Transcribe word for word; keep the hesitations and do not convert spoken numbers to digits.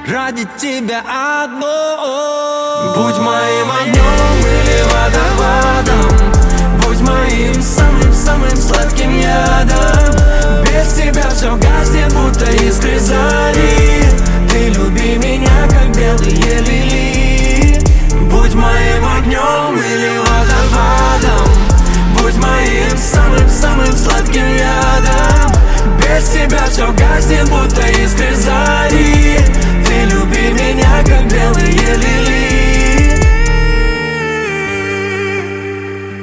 ради тебя одной. Будь моим огнем или водопадом, будь моим самым-самым сладким ядом. Без тебя все